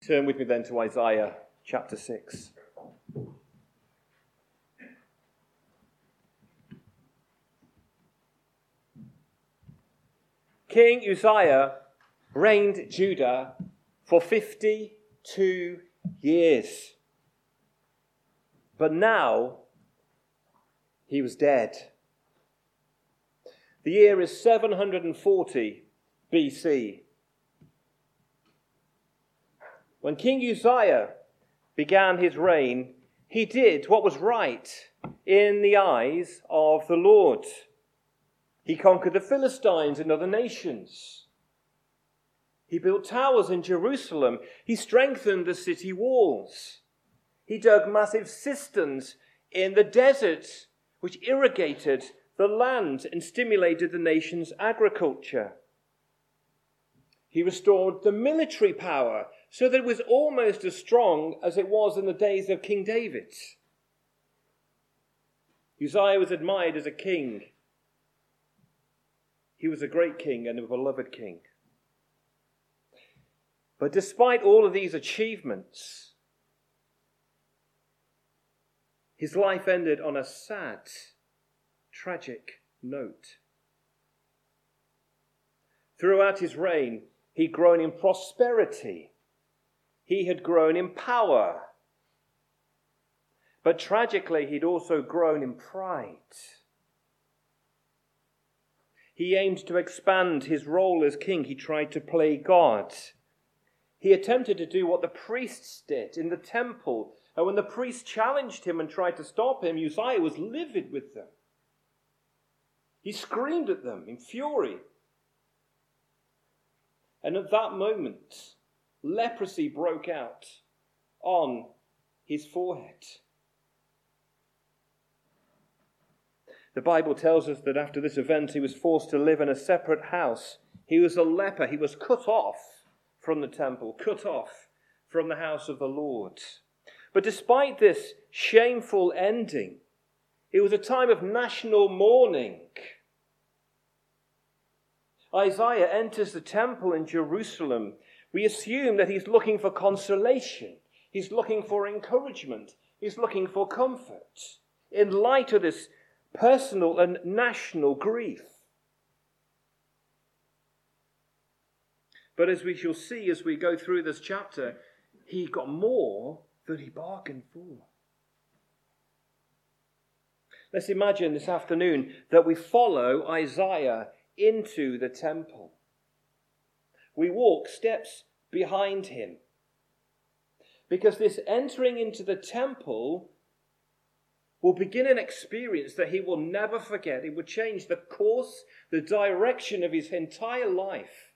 Turn with me then to Isaiah chapter 6. King Uzziah reigned Judah for 52 years. But now he was dead. The year is 740 BC. When King Uzziah began his reign, he did what was right in the eyes of the Lord. He conquered the Philistines and other nations. He built towers in Jerusalem. He strengthened the city walls. He dug massive cisterns in the desert, which irrigated the land and stimulated the nation's agriculture. He restored the military power so that it was almost as strong as it was in the days of King David. Uzziah was admired as a king. He was a great king and a beloved king. But despite all of these achievements, his life ended on a sad, tragic note. Throughout his reign, he'd grown in prosperity. He had grown in power. But tragically, he'd also grown in pride. He aimed to expand his role as king. He tried to play God. He attempted to do what the priests did in the temple. And when the priests challenged him and tried to stop him, Uzziah was livid with them. He screamed at them in fury. And at that moment, leprosy broke out on his forehead. The Bible tells us that after this event, he was forced to live in a separate house. He was a leper. He was cut off from the temple, cut off from the house of the Lord. But despite this shameful ending, it was a time of national mourning. Isaiah enters the temple in Jerusalem. We assume that he's looking for consolation. He's looking for encouragement. He's looking for comfort in light of this personal and national grief. But as we shall see as we go through this chapter, he got more than he bargained for. Let's imagine this afternoon that we follow Isaiah into the temple. We walk steps behind him. Because this entering into the temple will begin an experience that he will never forget. It will change the course, the direction of his entire life.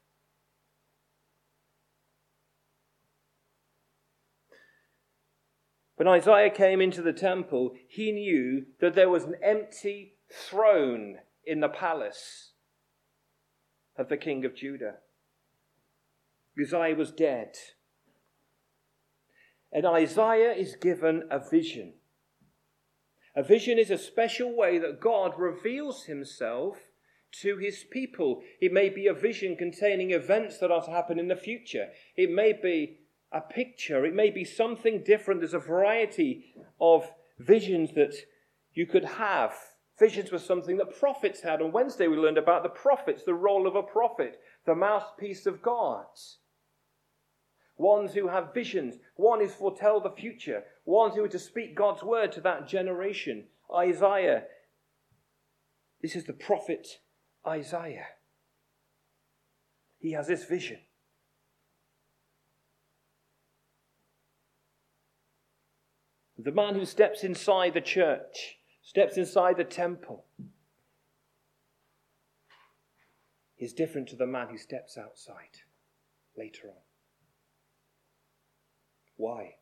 When Isaiah came into the temple, he knew that there was an empty throne in the palace of the king of Judah. Uzziah was dead. And Isaiah is given a vision. A vision is a special way that God reveals himself to his people. It may be a vision containing events that are to happen in the future. It may be a picture. It may be something different. There's a variety of visions that you could have. Visions were something that prophets had. On Wednesday we learned about the prophets, the role of a prophet, the mouthpiece of God. Ones who have visions, one who foretell the future, ones who are to speak God's word to that generation. Isaiah, this is the prophet Isaiah. He has this vision. The man who steps inside the church, steps inside the temple, is different to the man who steps outside later on. Why?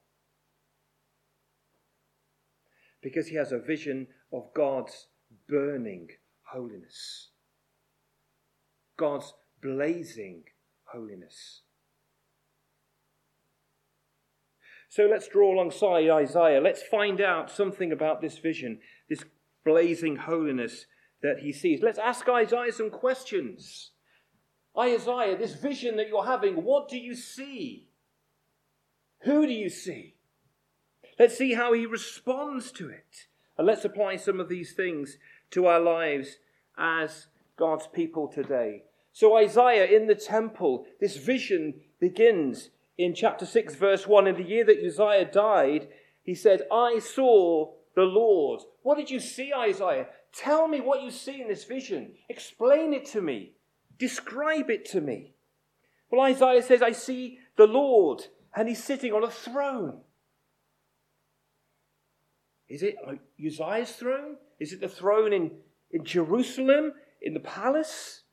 Because he has a vision of God's burning holiness. God's blazing holiness. So let's draw alongside Isaiah. Let's find out something about this vision, this blazing holiness that he sees. Let's ask Isaiah some questions. Isaiah, this vision that you're having, what do you see? Who do you see? Let's see how he responds to it. And let's apply some of these things to our lives as God's people today. So Isaiah in the temple, this vision begins in chapter 6, verse 1. In the year that Uzziah died, he said, I saw the Lord. What did you see, Isaiah? Tell me what you see in this vision. Explain it to me. Describe it to me. Well, Isaiah says, I see the Lord, and he's sitting on a throne. Is it like Uzziah's throne? Is it the throne in Jerusalem, in the palace?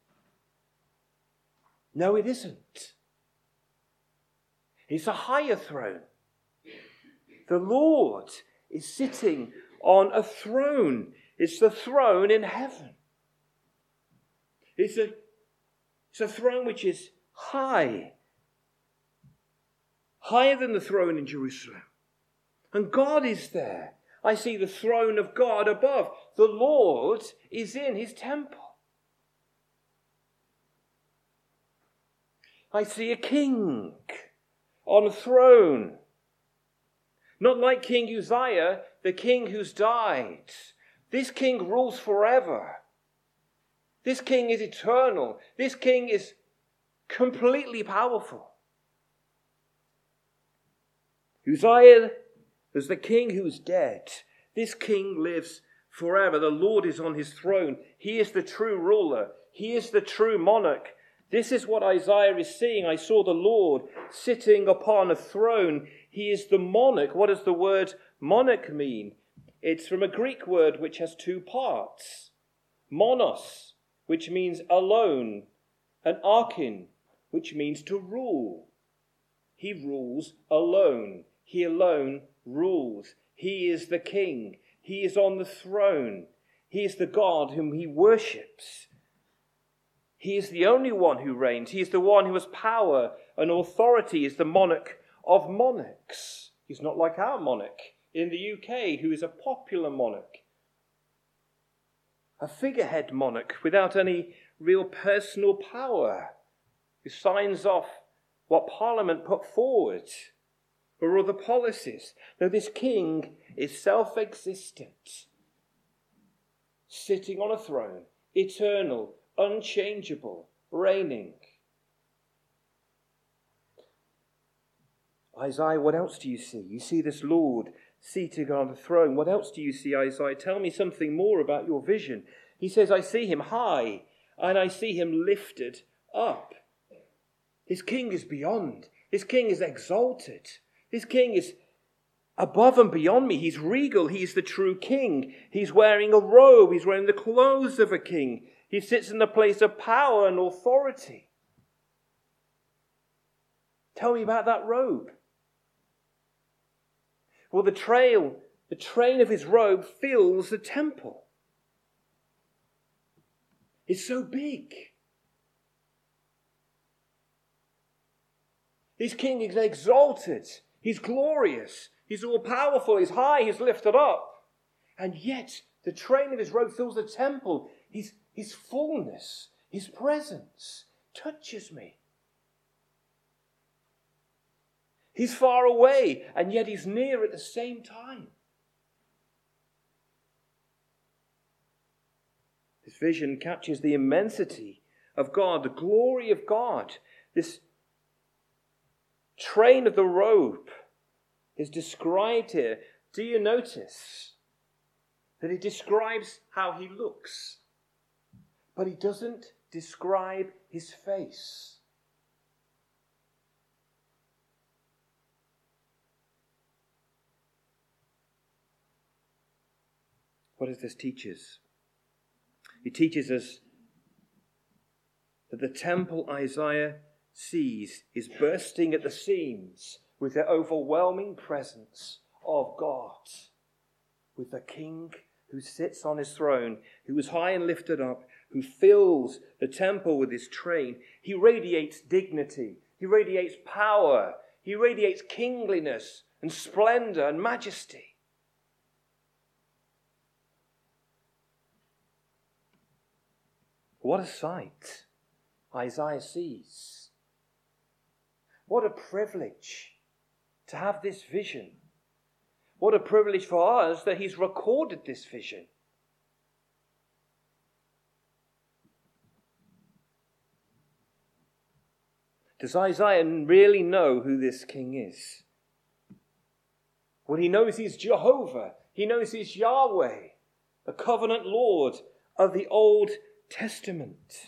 No, it isn't. It's a higher throne. The Lord is sitting on a throne. It's the throne in heaven. It's a throne which is high. Higher than the throne in Jerusalem. And God is there. I see the throne of God above. The Lord is in his temple. I see a king on a throne. Not like King Uzziah, the king who's died. This king rules forever. This king is eternal. This king is completely powerful. Uzziah is the king who's dead. This king lives forever. The Lord is on his throne. He is the true ruler. He is the true monarch. This is what Isaiah is seeing. I saw the Lord sitting upon a throne. He is the monarch. What does the word monarch mean? It's from a Greek word which has two parts. Monos, which means alone, and archin, which means to rule. He rules alone. He alone rules. He is the king. He is on the throne. He is the God whom he worships. He is the only one who reigns. He is the one who has power and authority. He is the monarch of monarchs. He's not like our monarch in the UK, who is a popular monarch. A figurehead monarch without any real personal power, who signs off what Parliament put forward or other policies. No, this king is self-existent, sitting on a throne, eternal, unchangeable, reigning. Isaiah, what else do you see? You see this Lord seated on the throne. What else do you see, Isaiah? Tell me something more about your vision. He says, I see him high, and I see him lifted up. His king is beyond. His king is exalted. His king is above and beyond me. He's regal. He's the true king. He's wearing a robe. He's wearing the clothes of a king. He sits in the place of power and authority. Tell me about that robe. Well, the train of his robe fills the temple. It's so big. This king is exalted. He's glorious. He's all-powerful. He's high. He's lifted up. And yet, the train of his robe fills the temple. His fullness, his presence touches me. He's far away, and yet he's near at the same time. This vision captures the immensity of God, the glory of God. This train of the robe is described here. Do you notice that it describes how he looks, but he doesn't describe his face? What does this teach us? It teaches us that the temple Isaiah sees is bursting at the seams with the overwhelming presence of God, with the king who sits on his throne, who is high and lifted up, who fills the temple with his train. He radiates dignity. He radiates power. He radiates kingliness and splendor and majesty. What a sight Isaiah sees. What a privilege to have this vision. What a privilege for us that he's recorded this vision. Does Isaiah really know who this king is? Well, he knows he's Jehovah. He knows he's Yahweh, the covenant Lord of the Old Testament.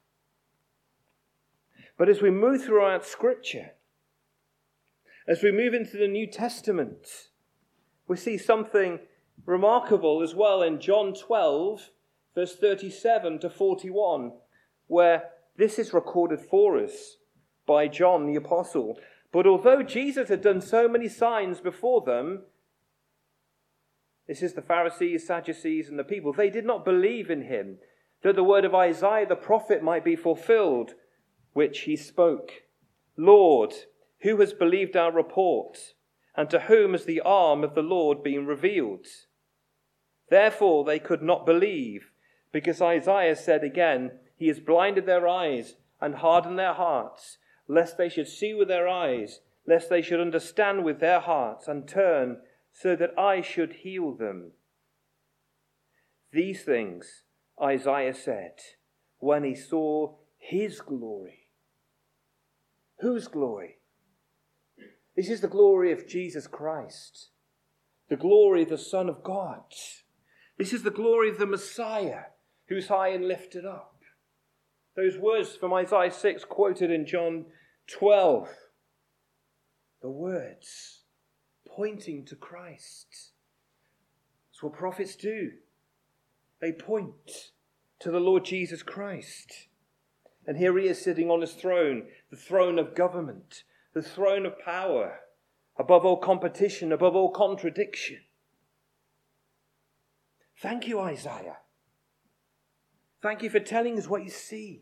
But as we move throughout Scripture, as we move into the New Testament, we see something remarkable as well in John 12, verse 37 to 41, where this is recorded for us by John the Apostle. But although Jesus had done so many signs before them, this is the Pharisees, Sadducees, and the people, they did not believe in him, that the word of Isaiah the prophet might be fulfilled, which he spoke. Lord, who has believed our report? And to whom has the arm of the Lord been revealed? Therefore they could not believe, because Isaiah said again, he has blinded their eyes and hardened their hearts, lest they should see with their eyes, lest they should understand with their hearts and turn, so that I should heal them. These things Isaiah said when he saw his glory. Whose glory? This is the glory of Jesus Christ, the glory of the Son of God. This is the glory of the Messiah, who's high and lifted up. Those words from Isaiah 6 quoted in John 12. The words pointing to Christ. That's what prophets do. They point to the Lord Jesus Christ. And here he is sitting on his throne, the throne of government, the throne of power, above all competition, above all contradiction. Thank you, Isaiah. Thank you for telling us what you see.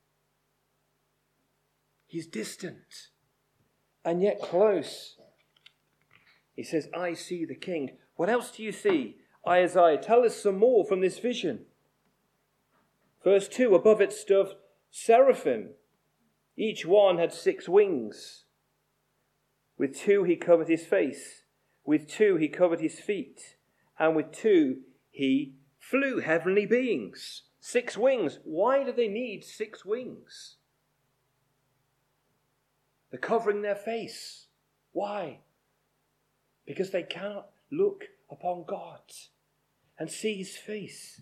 He's distant and yet close. He says, I see the king. What else do you see, Isaiah? Tell us some more from this vision. Verse 2, above it stood seraphim. Each one had 6 wings. With 2 he covered his face. With 2 he covered his feet. And with 2 he flew. Heavenly beings. 6 wings. Why do they need 6 wings? They're covering their face. Why? Because they cannot look upon God and see his face.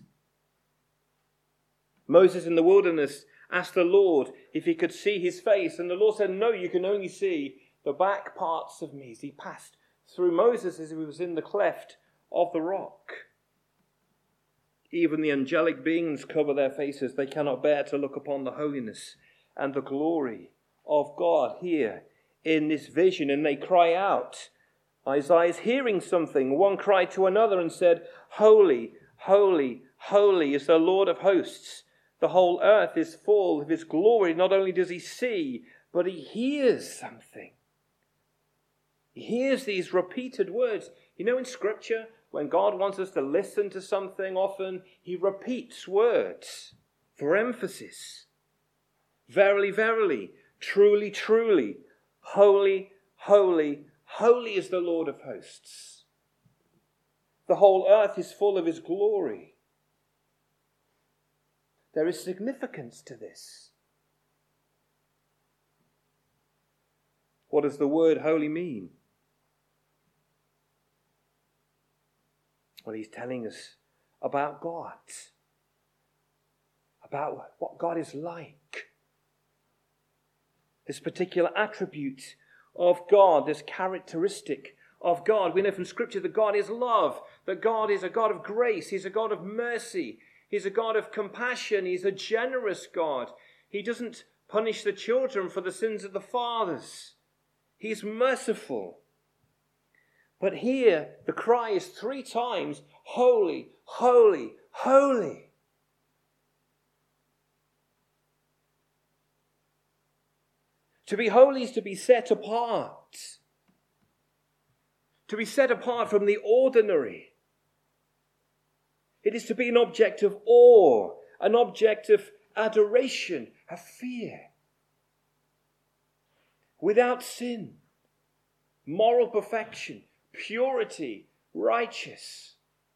Moses in the wilderness asked the Lord if he could see his face, and the Lord said, no, you can only see the back parts of me. As he passed through Moses as he was in the cleft of the rock. Even the angelic beings cover their faces. They cannot bear to look upon the holiness and the glory of God here in this vision, and they cry out. Isaiah is hearing something. One cried to another and said, holy, holy, holy is the Lord of hosts. The whole earth is full of his glory. Not only does he see, but he hears something. He hears these repeated words. You know, in Scripture, when God wants us to listen to something, often he repeats words for emphasis. Verily, verily, truly, truly, holy, holy, holy is the Lord of hosts. The whole earth is full of his glory. There is significance to this. What does the word holy mean? Well, he's telling us about God. About what God is like. This particular attribute of God, this characteristic of God. We know from Scripture that God is love, that God is a God of grace, he's a God of mercy, he's a God of compassion, he's a generous God. He doesn't punish the children for the sins of the fathers. He's merciful. But here the cry is 3 times, holy, holy, holy. To be holy is to be set apart. To be set apart from the ordinary. It is to be an object of awe, an object of adoration, of fear. Without sin, moral perfection, purity, righteous.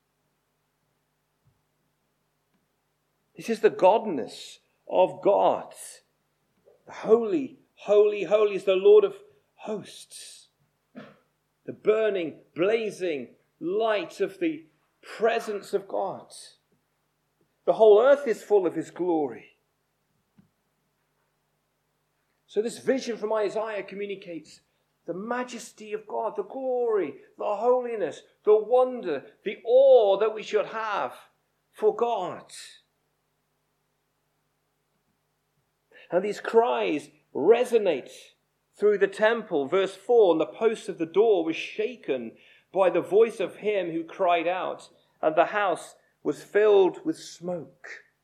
This is the godness of God. The holy, holy, holy is the Lord of hosts. The burning, blazing light of the presence of God. The whole earth is full of his glory. So this vision from Isaiah communicates the majesty of God, the glory, the holiness, the wonder, the awe that we should have for God. And these cries resonate through the temple. Verse 4, and the post of the door was shaken by the voice of him who cried out, and the house was filled with smoke.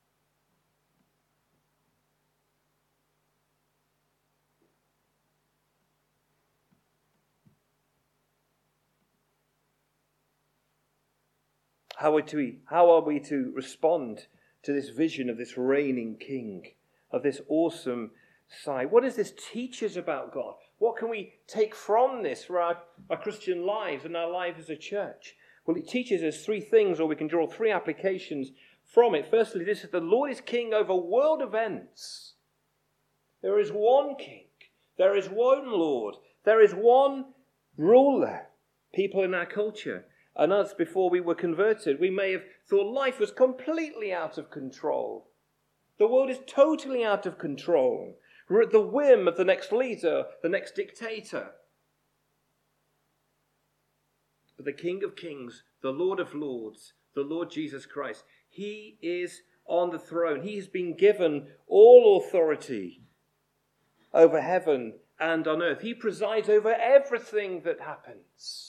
How are we to respond to this vision of this reigning king, of this awesome sight? What does this teach us about God? What can we take from this for our Christian lives and our lives as a church? Well, it teaches us three things, or we can draw three applications from it. Firstly, this is the Lord is king over world events. There is one king. There is one Lord. There is one ruler. People in our culture and us, before we were converted, we may have thought life was completely out of control. The world is totally out of control. We're at the whim of the next leader, the next dictator. But the King of Kings, the Lord of Lords, the Lord Jesus Christ, he is on the throne. He has been given all authority over heaven and on earth. He presides over everything that happens.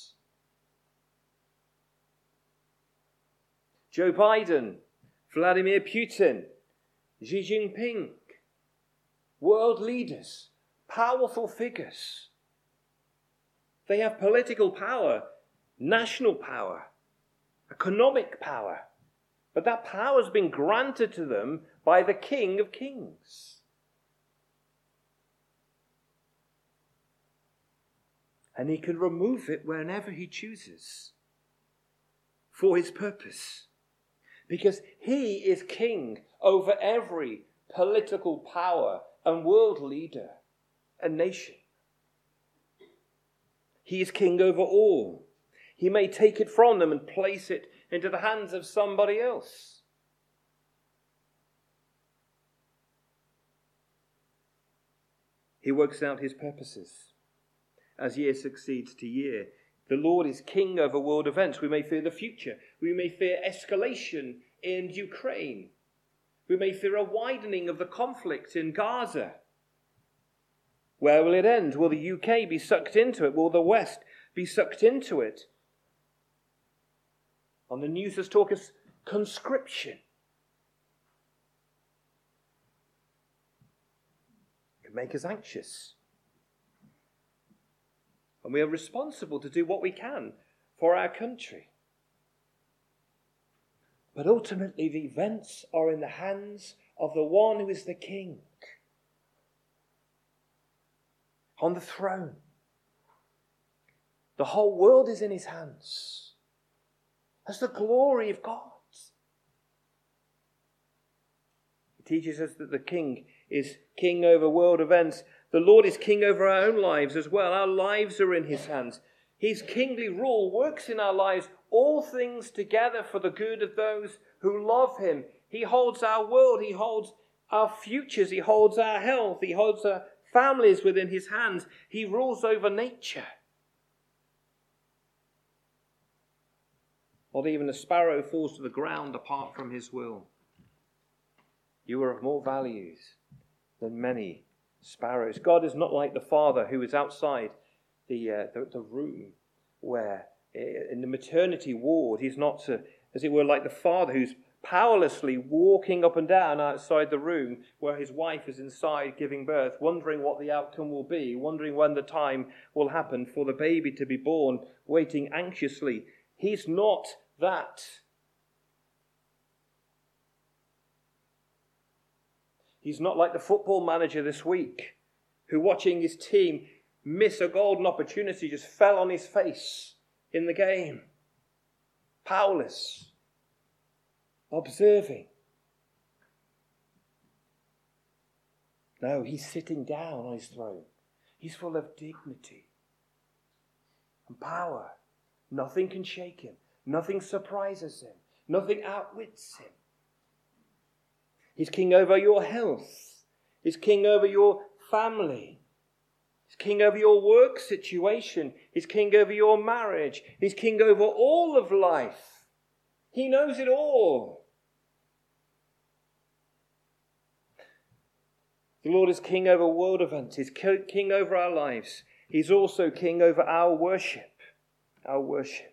Joe Biden, Vladimir Putin, Xi Jinping, world leaders, powerful figures. They have political power, national power, economic power. But that power has been granted to them by the King of Kings. And he can remove it whenever he chooses for his purpose. Because he is king over every political power and world leader and nation. He is king over all. He may take it from them and place it into the hands of somebody else. He works out his purposes as year succeeds to year. The Lord is king over world events. We may fear the future. We may fear escalation in Ukraine. We may fear a widening of the conflict in Gaza. Where will it end? Will the UK be sucked into it? Will the West be sucked into it? On the news there's talk of conscription. It can make us anxious. And we are responsible to do what we can for our country. But ultimately the events are in the hands of the one who is the king. On the throne. The whole world is in his hands. That's the glory of God. He teaches us that the king is king over world events. The Lord is king over our own lives as well. Our lives are in his hands. His kingly rule works in our lives all things together for the good of those who love him. He holds our world. He holds our futures. He holds our health. He holds our families within his hands. He rules over nature. Not even a sparrow falls to the ground apart from his will. You are of more value than many sparrows. God is not like the father who is outside the room where, in the maternity ward, he's not, as it were, like the father who's powerlessly walking up and down outside the room where his wife is inside giving birth, wondering what the outcome will be, wondering when the time will happen for the baby to be born, waiting anxiously. He's not that. He's not like the football manager this week who, watching his team miss a golden opportunity, just fell on his face in the game. Powerless. Observing. No, he's sitting down on his throne. He's full of dignity and power. Nothing can shake him. Nothing surprises him. Nothing outwits him. He's king over your health. He's king over your family. He's king over your work situation. He's king over your marriage. He's king over all of life. He knows it all. The Lord is king over world events. He's king over our lives. He's also king over our worship. Our worship.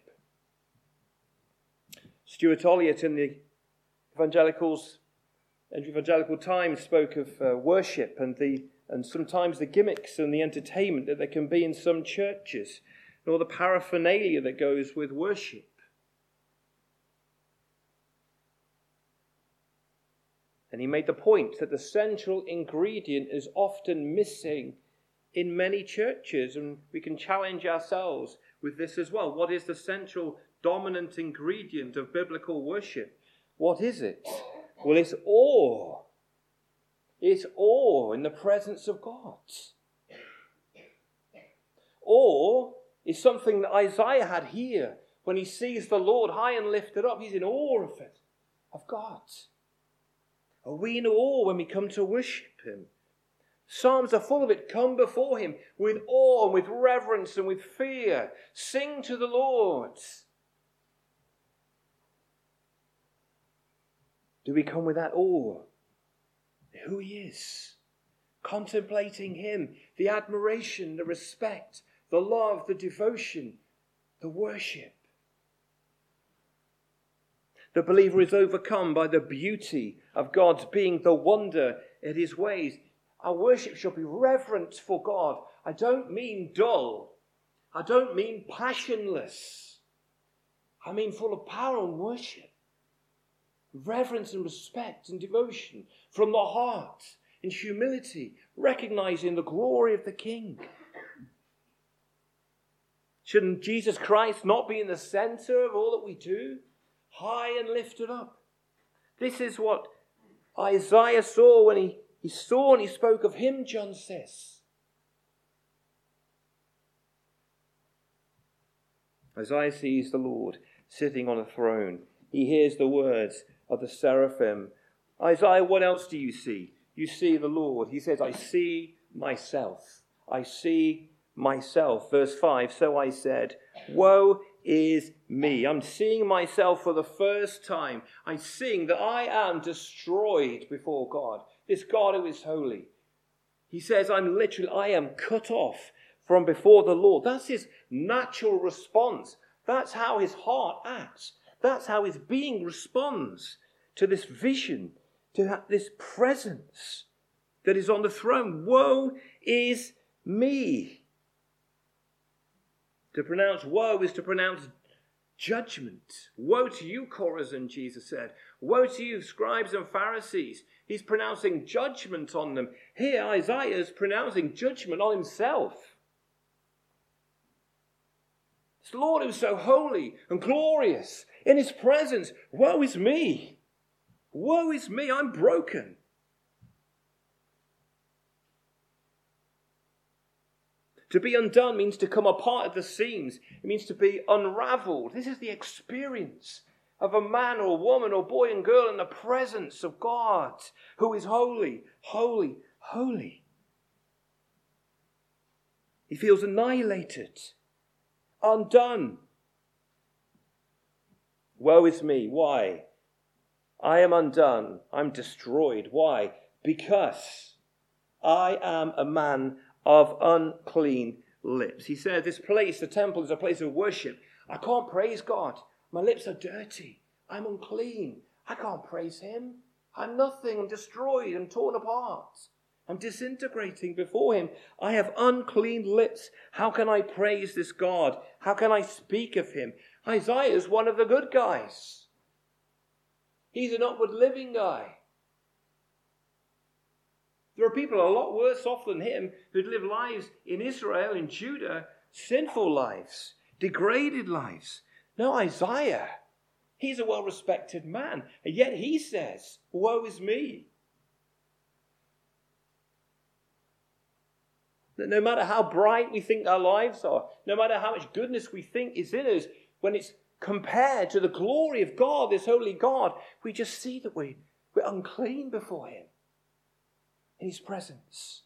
Stuart Olliott in the Evangelical Times spoke of worship and sometimes the gimmicks and the entertainment that there can be in some churches, and all the paraphernalia that goes with worship. And he made the point that the central ingredient is often missing in many churches, and we can challenge ourselves with this as well. What is the central dominant ingredient of biblical worship? What is it? Well, it's awe. It's awe in the presence of God. Awe is something that Isaiah had here when he sees the Lord high and lifted up. He's in awe of it, of God. Are we in awe when we come to worship him? Psalms are full of it. Come before him with awe and with reverence and with fear. Sing to the Lord. Do we come with that awe? Who he is. Contemplating him. The admiration, the respect, the love, the devotion, the worship. The believer is overcome by the beauty of God's being, the wonder at his ways. Our worship shall be reverent for God. I don't mean dull. I don't mean passionless. I mean full of power and worship. Reverence and respect and devotion from the heart in humility, recognizing the glory of the King. Shouldn't Jesus Christ not be in the center of all that we do? High and lifted up. This is what Isaiah saw when he saw and he spoke of him, John says. Isaiah sees the Lord sitting on a throne. He hears the words of the seraphim. Isaiah, what else do you see? You see the Lord. He says, I see myself. I see myself. Verse 5, so I said, woe is me. I'm seeing myself for the first time. I'm seeing that I am destroyed before God. This God who is holy. He says, I am cut off from before the Lord. That's his natural response. That's how his heart acts. That's how his being responds to this vision, to this presence that is on the throne. Woe is me. To pronounce woe is to pronounce judgment. Woe to you, Chorazin, Jesus said. Woe to you, scribes and Pharisees. He's pronouncing judgment on them. Here, Isaiah is pronouncing judgment on himself. This Lord who's so holy and glorious in his presence. Woe is me. Woe is me. I'm broken. To be undone means to come apart at the seams. It means to be unraveled. This is the experience of a man or woman or boy and girl in the presence of God, who is holy, holy, holy. He feels annihilated, undone. Woe is me. Why? I am undone. I'm destroyed. Why? Because I am a man of unclean lips. He said this place, the temple, is a place of worship. I can't praise God. My lips are dirty. I'm unclean. I can't praise him. I'm nothing. I'm destroyed. I'm torn apart. I'm disintegrating before him. I have unclean lips. How can I praise this God? How can I speak of him? Isaiah is one of the good guys. He's an upward living guy. There are people a lot worse off than him who'd live lives in Israel, in Judah, sinful lives, degraded lives. No, Isaiah, he's a well-respected man, and yet he says, woe is me. That no matter how bright we think our lives are, no matter how much goodness we think is in us, when it's compared to the glory of God, this holy God, we just see that we're unclean before him, in his presence.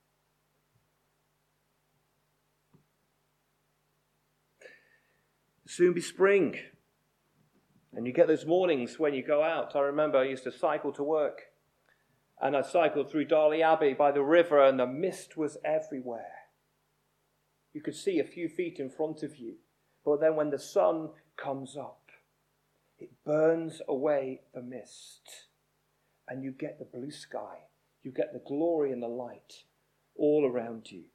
Soon be spring. And you get those mornings when you go out. I remember I used to cycle to work. And I cycled through Darley Abbey by the river, and the mist was everywhere. You could see a few feet in front of you. But then when the sun comes up, it burns away the mist. And you get the blue sky. You get the glory and the light all around you.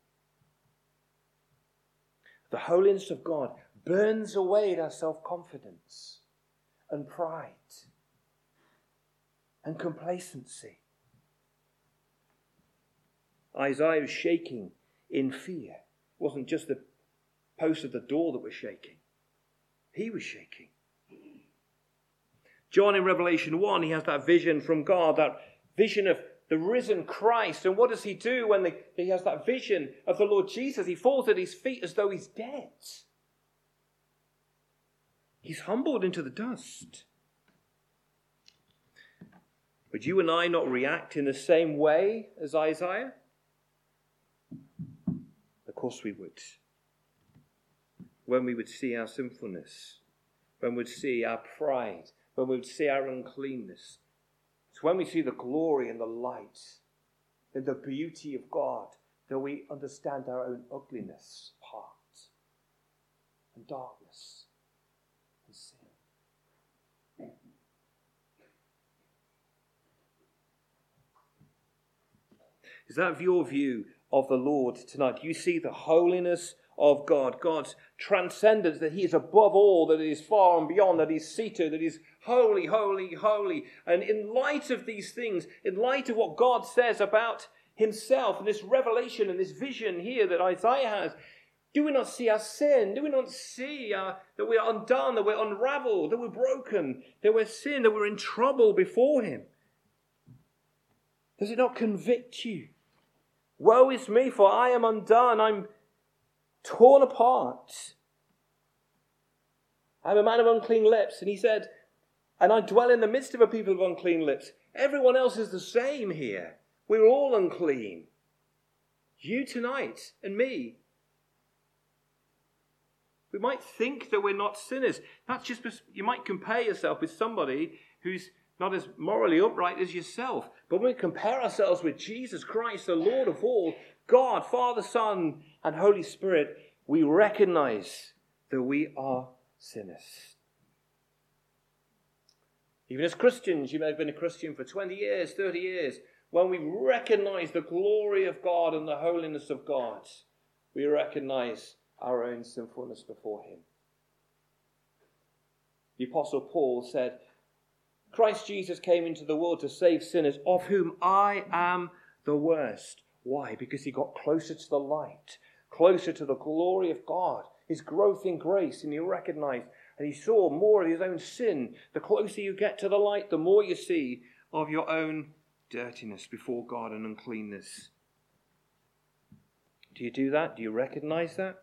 The holiness of God burns away our self-confidence and pride and complacency. Isaiah was shaking in fear. It wasn't just the post of the door that was shaking. He was shaking. John in Revelation 1, he has that vision from God, that vision of the risen Christ. And what does he do when he has that vision of the Lord Jesus? He falls at his feet as though he's dead. He's humbled into the dust. Would you and I not react in the same way as Isaiah? Of course we would. When we would see our sinfulness, when we would see our pride, when we would see our uncleanness. It's when we see the glory and the light and the beauty of God that we understand our own ugliness part and darkness and sin. Is that your view of the Lord tonight? Do you see the holiness of God, God's transcendence, that he is above all, that he is far and beyond, that he is seated, that he is holy, holy, holy. And in light of these things, in light of what God says about himself, and this revelation and this vision here that Isaiah has, do we not see our sin? Do we not see that we are undone, that we're unraveled, that we're broken, that we're sin, that we're in trouble before him? Does it not convict you? Woe is me, for I am undone. I'm torn apart. I'm a man of unclean lips. And he said, and I dwell in the midst of a people of unclean lips. Everyone else is the same here. We're all unclean. You tonight and me. We might think that we're not sinners. That's just, you might compare yourself with somebody who's not as morally upright as yourself. But when we compare ourselves with Jesus Christ, the Lord of all, God, Father, Son, and Holy Spirit, we recognize that we are sinners. Even as Christians, you may have been a Christian for 20 years, 30 years, when we recognize the glory of God and the holiness of God, we recognize our own sinfulness before him. The Apostle Paul said, Christ Jesus came into the world to save sinners, of whom I am the worst. Why? Because he got closer to the light, closer to the glory of God, his growth in grace, and he recognized and he saw more of his own sin. The closer you get to the light, the more you see of your own dirtiness before God and uncleanness. Do you do that? Do you recognize that?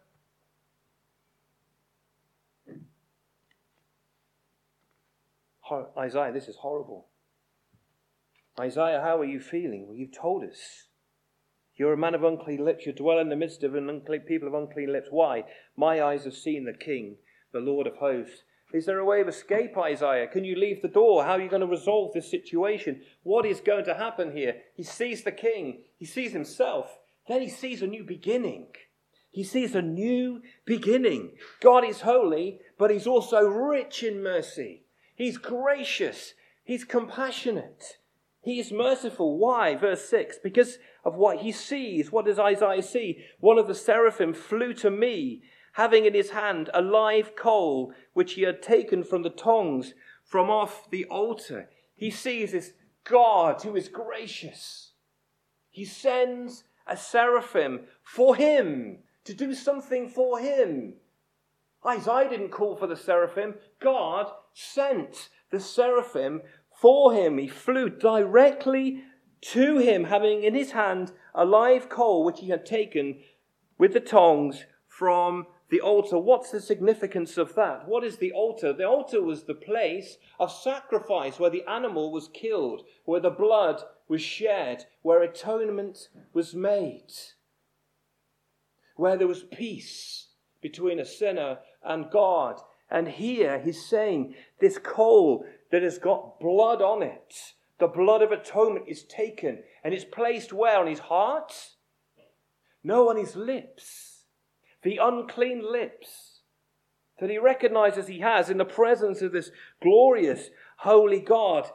Isaiah, this is horrible. Isaiah, how are you feeling? Well, you've told us. You're a man of unclean lips. You dwell in the midst of people of unclean lips. Why? My eyes have seen the King, the Lord of hosts. Is there a way of escape, Isaiah? Can you leave the door? How are you going to resolve this situation? What is going to happen here? He sees the King. He sees himself. Then he sees a new beginning. He sees a new beginning. God is holy, but he's also rich in mercy. He's gracious. He's compassionate. He is merciful. Why? Verse 6. Because of what he sees. What does Isaiah see? One of the seraphim flew to me, having in his hand a live coal, which he had taken from the tongs from off the altar. He sees this God who is gracious. He sends a seraphim for him, to do something for him. Isaiah didn't call for the seraphim. God sent the seraphim for him. He flew directly to him, having in his hand a live coal which he had taken with the tongs from the altar. What's the significance of that? What is the altar? The altar was the place of sacrifice where the animal was killed, where the blood was shed, where atonement was made, where there was peace between a sinner and God. And here he's saying this coal that has got blood on it, the blood of atonement, is taken and it's placed where? On his heart? No, on his lips. The unclean lips that he recognizes he has in the presence of this glorious, holy God.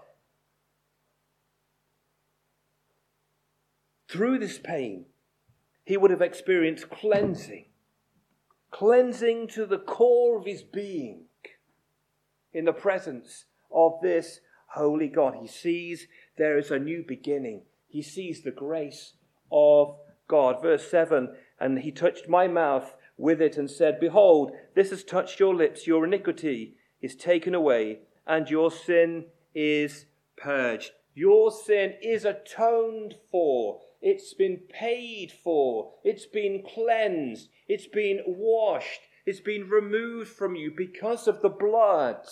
Through this pain, he would have experienced cleansing. Cleansing to the core of his being in the presence of this holy God. He sees there is a new beginning. He sees the grace of God. Verse 7, and he touched my mouth with it and said, behold, this has touched your lips. Your iniquity is taken away and your sin is purged. Your sin is atoned for. It's been paid for. It's been cleansed. It's been washed. It's been removed from you because of the blood.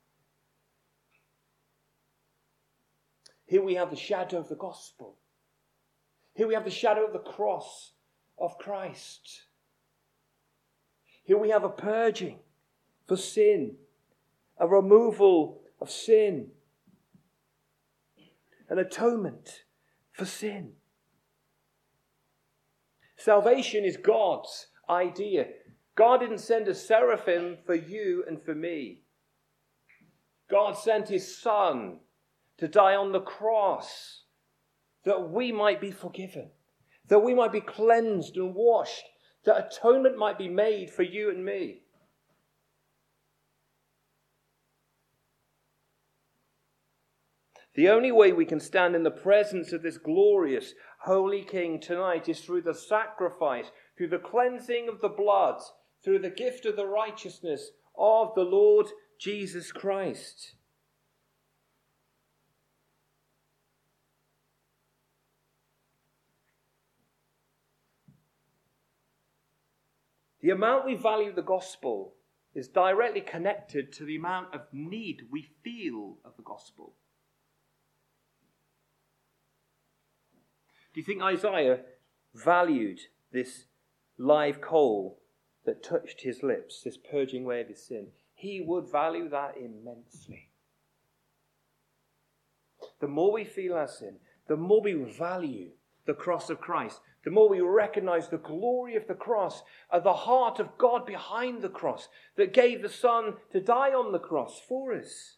Here we have the shadow of the gospel. Here we have the shadow of the cross of Christ. Here we have a purging for sin, a removal of sin, an atonement for sin. Salvation is God's idea. God didn't send a seraphim for you and for me. God sent his Son to die on the cross that we might be forgiven, that we might be cleansed and washed, that atonement might be made for you and me. The only way we can stand in the presence of this glorious, holy King tonight is through the sacrifice, through the cleansing of the blood, through the gift of the righteousness of the Lord Jesus Christ. The amount we value the gospel is directly connected to the amount of need we feel of the gospel. Do you think Isaiah valued this live coal that touched his lips, this purging away of his sin? He would value that immensely. The more we feel our sin, the more we value the cross of Christ, the more we recognize the glory of the cross, at the heart of God behind the cross, that gave the Son to die on the cross for us.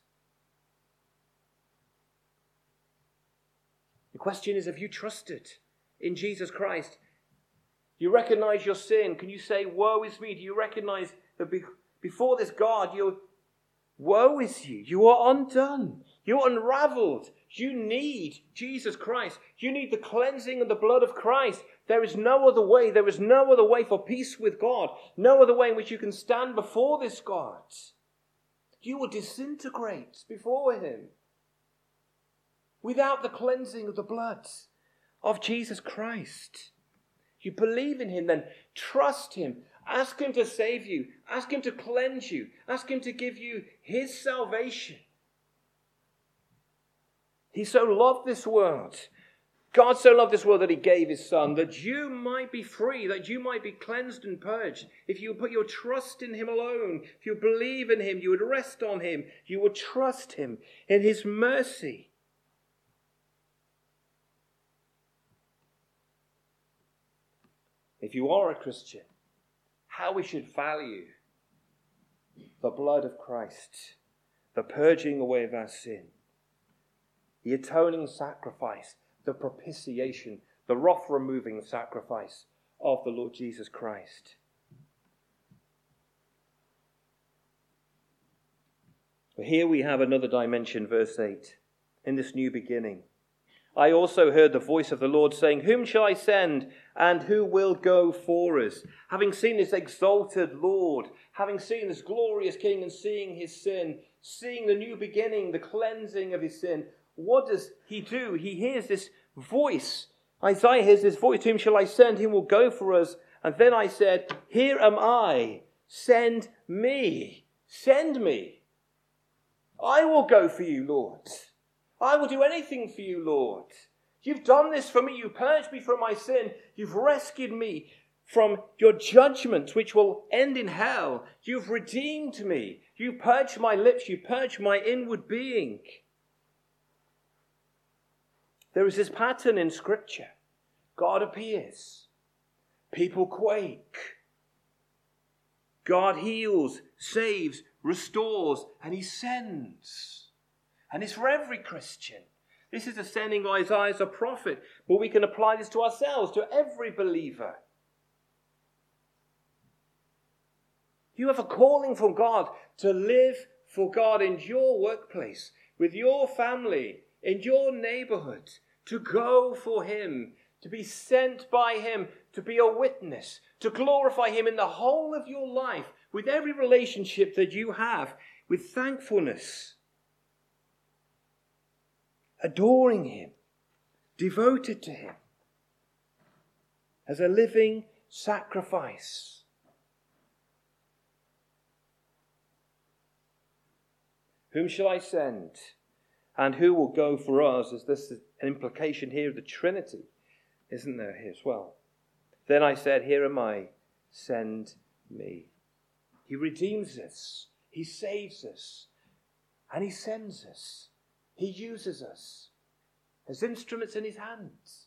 The question is, have you trusted in Jesus Christ? You recognize your sin. Can you say, woe is me? Do you recognize that before this God, woe is you? You are undone. You're unraveled. You need Jesus Christ. You need the cleansing of the blood of Christ. There is no other way. There is no other way for peace with God. No other way in which you can stand before this God. You will disintegrate before him without the cleansing of the blood of Jesus Christ. You believe in him, then trust him. Ask him to save you. Ask him to cleanse you. Ask him to give you his salvation. He so loved this world. God so loved this world that he gave his Son, that you might be free, that you might be cleansed and purged. If you put your trust in him alone, if you believe in him, you would rest on him, you would trust him in his mercy. If you are a Christian, how we should value the blood of Christ, the purging away of our sin, the atoning sacrifice, the propitiation, the wrath-removing sacrifice of the Lord Jesus Christ. But here we have another dimension, verse 8, in this new beginning. I also heard the voice of the Lord saying, whom shall I send, and who will go for us? Having seen this exalted Lord, having seen this glorious King and seeing his sin, seeing the new beginning, the cleansing of his sin, what does he do? He hears this voice. Isaiah hears this voice, whom shall I send? Who will go for us? And then I said, here am I, send me. Send me. I will go for you, Lord. I will do anything for you, Lord. You've done this for me. You purged me from my sin. You've rescued me from your judgment, which will end in hell. You've redeemed me. You purged my lips. You purged my inward being. There is this pattern in Scripture. God appears. People quake. God heals, saves, restores, and he sends. And it's for every Christian. This is the sending of Isaiah as a prophet, but we can apply this to ourselves, to every believer. You have a calling from God to live for God in your workplace, with your family, in your neighborhood, to go for him, to be sent by him, to be a witness, to glorify him in the whole of your life, with every relationship that you have, with thankfulness. Adoring him, devoted to him, as a living sacrifice. Whom shall I send? And who will go for us? Is this an implication here of the Trinity? Isn't there here as well? Then I said, here am I, send me. He redeems us, he saves us, and he sends us. He uses us as instruments in his hands.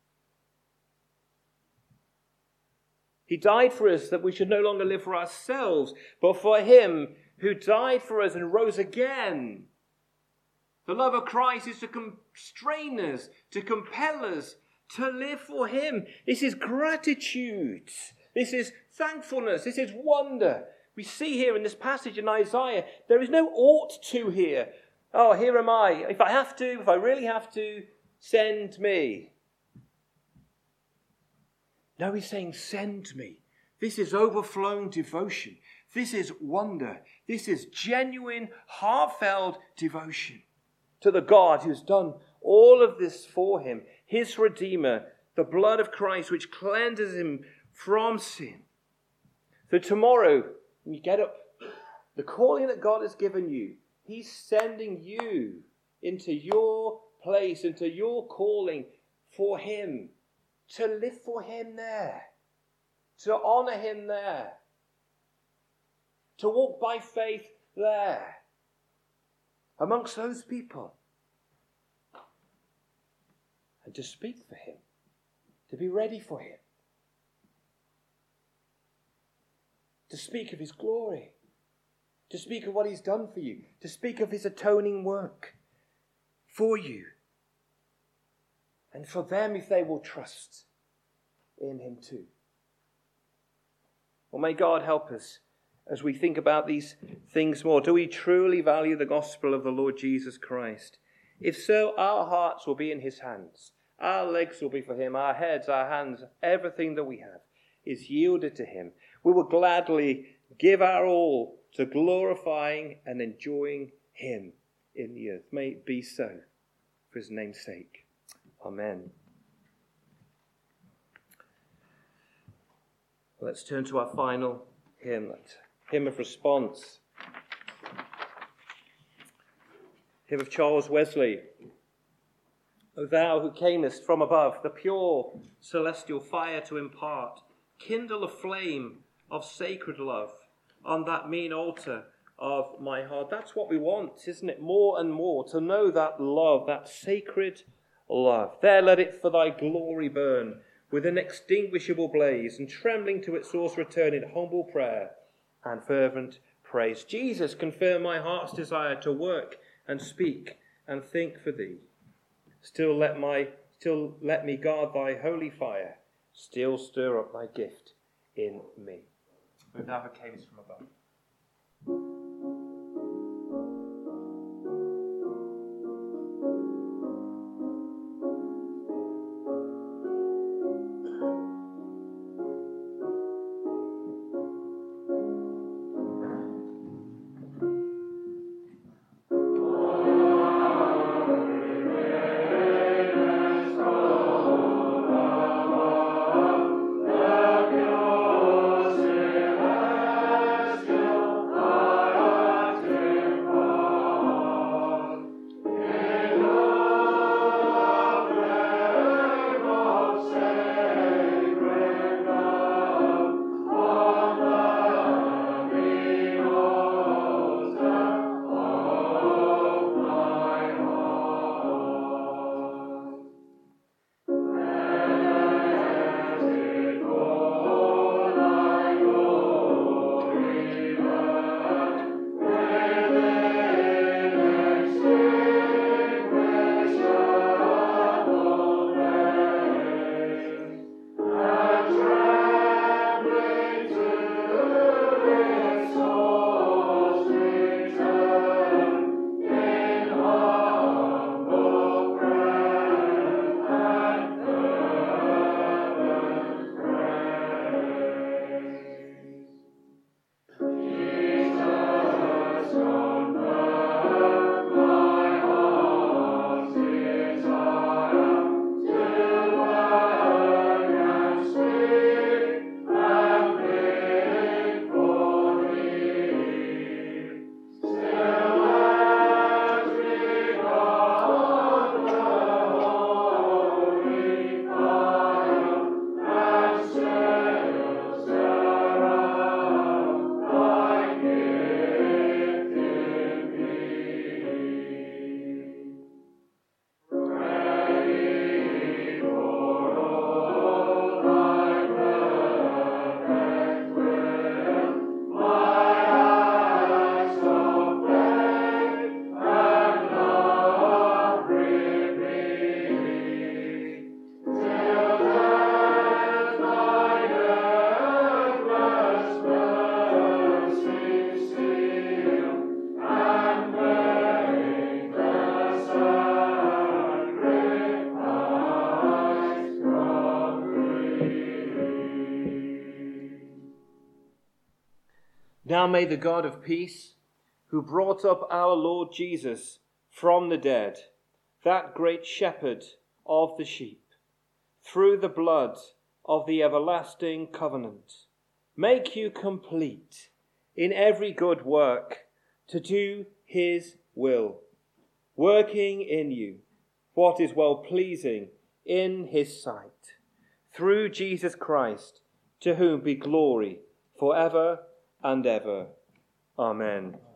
He died for us that we should no longer live for ourselves, but for him who died for us and rose again. The love of Christ is to constrain us, to compel us to live for him. This is gratitude. This is thankfulness. This is wonder. We see here in this passage in Isaiah, there is no ought to here. Oh, here am I. If I really have to, send me. No, he's saying, send me. This is overflowing devotion. This is wonder. This is genuine, heartfelt devotion to the God who's done all of this for him, his Redeemer, the blood of Christ, which cleanses him from sin. So tomorrow, when you get up, the calling that God has given you, he's sending you into your place, into your calling for him, to live for him there, to honor him there, to walk by faith there, amongst those people, and to speak for him, to be ready for him, to speak of his glory, to speak of what he's done for you, to speak of his atoning work for you, and for them if they will trust in him too. Well, may God help us as we think about these things more. Do we truly value the gospel of the Lord Jesus Christ? If so, our hearts will be in his hands. Our legs will be for him. Our heads, our hands, everything that we have is yielded to him. We will gladly give our all to glorifying and enjoying him in the earth. May it be so for his name's sake. Amen. Let's turn to our final hymn, hymn of response. Hymn of Charles Wesley. O thou who camest from above, the pure celestial fire to impart, kindle a flame of sacred love on that mean altar of my heart. That's what we want, isn't it? More and more, to know that love, that sacred love. There let it for thy glory burn with an extinguishable blaze, and trembling to its source return in humble prayer and fervent praise. Jesus, confirm my heart's desire to work and speak and think for thee. Still let me guard thy holy fire. Still stir up thy gift in me. O thou who camest from above. may the God of peace, who brought up our Lord Jesus from the dead, that great shepherd of the sheep, through the blood of the everlasting covenant, make you complete in every good work to do his will, working in you what is well-pleasing in his sight, through Jesus Christ, to whom be glory forever and ever. Amen.